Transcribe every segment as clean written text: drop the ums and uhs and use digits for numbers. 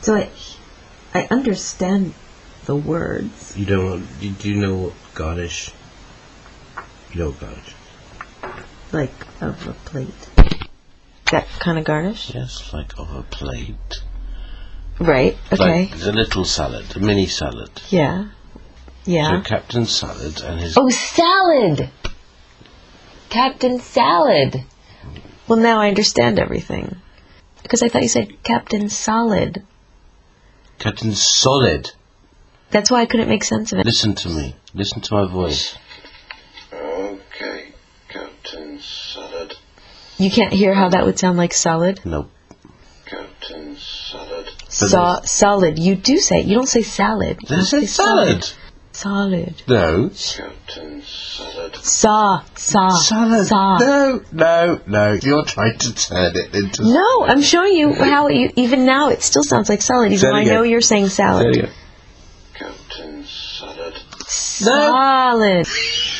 So I understand the words. You don't. Do you know what garnish? You know what garnish? Like of a plate. That kind of garnish? Yes, like of a plate. Right, okay. Like a little salad, a mini salad. Yeah. Yeah. So Captain Salad and his... Oh, salad! Captain Salad. Well, now I understand everything. Because I thought you said Captain Solid. Captain Solid. That's why I couldn't make sense of it. Listen to me. Listen to my voice. Okay, Captain Salad. You can't hear how that would sound like solid? Nope. Captain Salad. Solid. You do say it. You don't say salad. I said salad. Solid. No. Captain Salad. Salad. No. You're trying to turn it into... No, I'm showing you how even now it still sounds like salad, even though I know you're saying salad. Say it again. Captain Salad. Solid.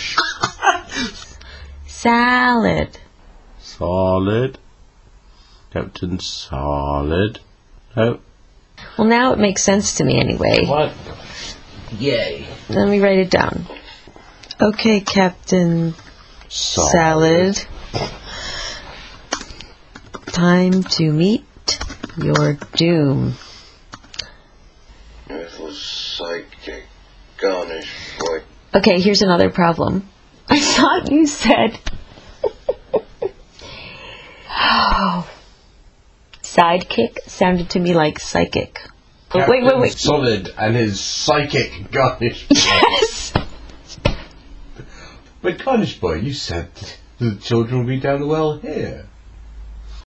Salad. Solid. Captain Solid. No. Well, now it makes sense to me anyway. What? Yay. Let me write it down. Okay, Captain Salad. Time to meet your doom. Little psychic garnish boy. Okay, here's another problem. I thought you said... Sidekick sounded to me like psychic. Wait. Solid and his psychic garnish. Yes! But garnish boy, you said the children will be down the well here.